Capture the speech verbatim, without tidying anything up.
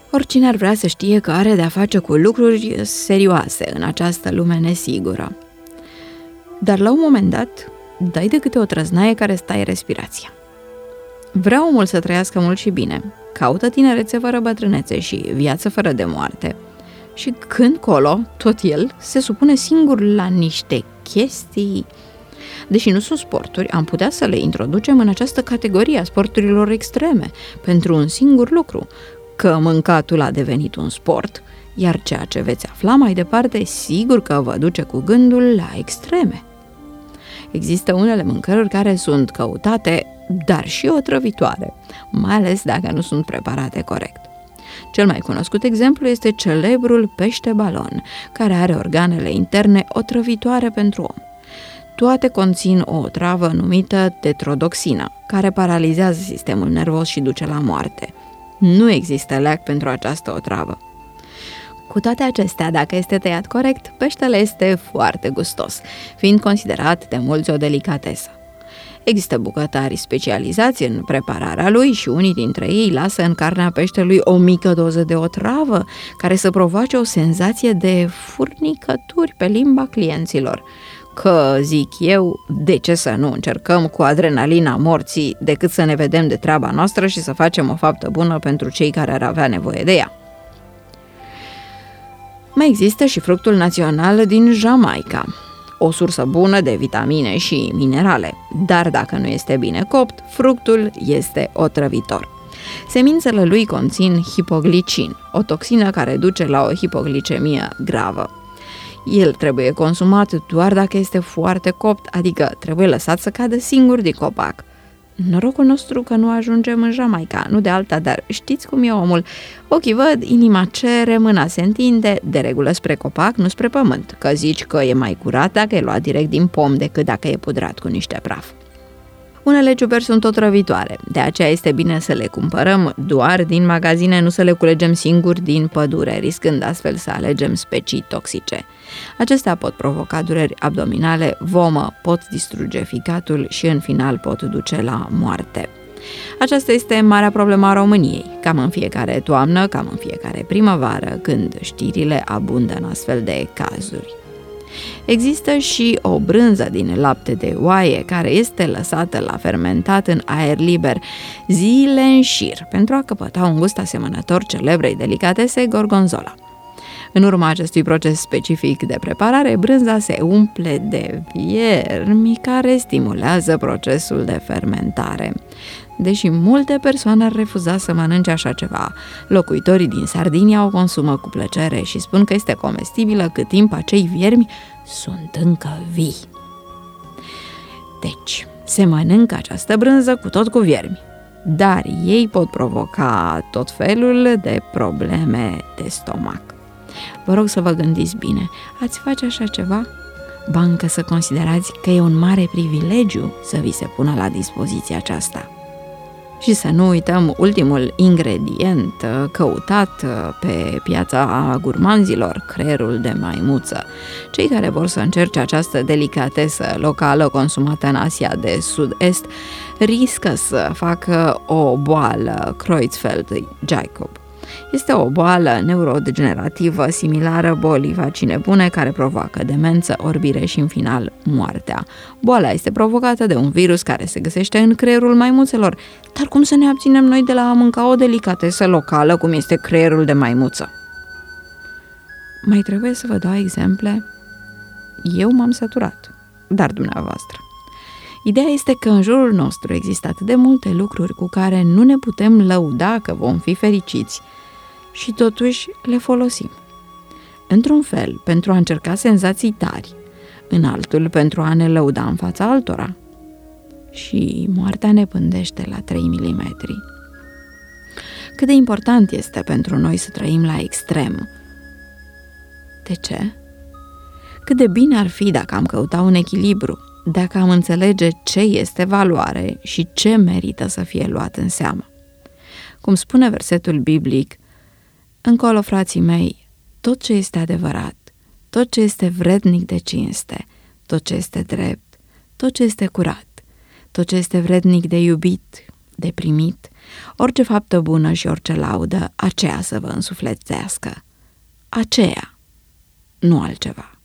Oricine ar vrea să știe că are de-a face cu lucruri serioase în această lume nesigură. Dar la un moment dat, dai de câte o trăznaie care stai respirația. Vrea omul să trăiască mult și bine, caută tinerețe fără bătrânețe și viață fără de moarte. Și când colo, tot el se supune singur la niște chestii. Deși nu sunt sporturi, am putea să le introducem în această categorie a sporturilor extreme, pentru un singur lucru, că mâncatul a devenit un sport, iar ceea ce veți afla mai departe, sigur că vă duce cu gândul la extreme. Există unele mâncăruri care sunt căutate, dar și otrăvitoare, mai ales dacă nu sunt preparate corect. Cel mai cunoscut exemplu este celebrul pește balon, care are organele interne otrăvitoare pentru om. Toate conțin o otravă numită tetrodoxină, care paralizează sistemul nervos și duce la moarte. Nu există leac pentru această otravă. Cu toate acestea, dacă este tăiat corect, peștele este foarte gustos, fiind considerat de mulți o delicatesă. Există bucătari specializați în prepararea lui și unii dintre ei lasă în carnea peștelui o mică doză de otravă, care să provoace o senzație de furnicături pe limba clienților. Că, zic eu, de ce să nu încercăm cu adrenalina morții decât să ne vedem de treaba noastră și să facem o faptă bună pentru cei care ar avea nevoie de ea. Mai există și fructul național din Jamaica, o sursă bună de vitamine și minerale, dar dacă nu este bine copt, fructul este otrăvitor. Semințele lui conțin hipoglicin, o toxină care duce la o hipoglicemie gravă. El trebuie consumat doar dacă este foarte copt, adică trebuie lăsat să cadă singur din copac. Norocul nostru că nu ajungem în Jamaica, nu de alta, dar știți cum e omul. Ochii văd, inima cere, mâna se întinde, de regulă spre copac, nu spre pământ, că zici că e mai curat dacă e luat direct din pom decât dacă e pudrat cu niște praf. Unele ciuperci sunt otrăvitoare, de aceea este bine să le cumpărăm doar din magazine, nu să le culegem singuri din pădure, riscând astfel să alegem specii toxice. Acestea pot provoca dureri abdominale, vomă, pot distruge ficatul și în final pot duce la moarte. Aceasta este marea problemă a României, cam în fiecare toamnă, cam în fiecare primăvară, când știrile abundă în astfel de cazuri. Există și o brânză din lapte de oaie care este lăsată la fermentat în aer liber zile în șir pentru a căpăta un gust asemănător celebrei delicatese gorgonzola. În urma acestui proces specific de preparare, brânza se umple de viermi care stimulează procesul de fermentare. Deși multe persoane ar refuza să mănânce așa ceva, locuitorii din Sardinia o consumă cu plăcere și spun că este comestibilă cât timp acei viermi sunt încă vii. Deci, se mănâncă această brânză cu tot cu viermi, dar ei pot provoca tot felul de probleme de stomac. Vă rog să vă gândiți bine, ați face așa ceva? Ba încă să considerați că e un mare privilegiu să vi se pună la dispoziție aceasta. Și să nu uităm ultimul ingredient căutat pe piața gurmanzilor, creierul de maimuță. Cei care vor să încerce această delicatesă locală consumată în Asia de Sud-Est riscă să facă o boală Creutzfeldt-Jakob. Este o boală neurodegenerativă similară bolii vaccine bune care provoacă demență, orbire și în final moartea. Boala este provocată de un virus care se găsește în creierul maimuțelor. Dar cum să ne abținem noi de la a mânca o delicatesă locală cum este creierul de maimuță? Mai trebuie să vă dau exemple? Eu m-am săturat, dar dumneavoastră. Ideea este că în jurul nostru există atât de multe lucruri cu care nu ne putem lăuda că vom fi fericiți și totuși le folosim. Într-un fel, pentru a încerca senzații tari, în altul pentru a ne lăuda în fața altora. Și moartea ne pândește la trei milimetri. Cât de important este pentru noi să trăim la extrem. De ce? Cât de bine ar fi dacă am căuta un echilibru, dacă am înțelege ce este valoare și ce merită să fie luat în seamă. Cum spune versetul biblic, încolo, frații mei, tot ce este adevărat, tot ce este vrednic de cinste, tot ce este drept, tot ce este curat, tot ce este vrednic de iubit, de primit, orice faptă bună și orice laudă, aceea să vă însuflețească. Aceea, nu altceva.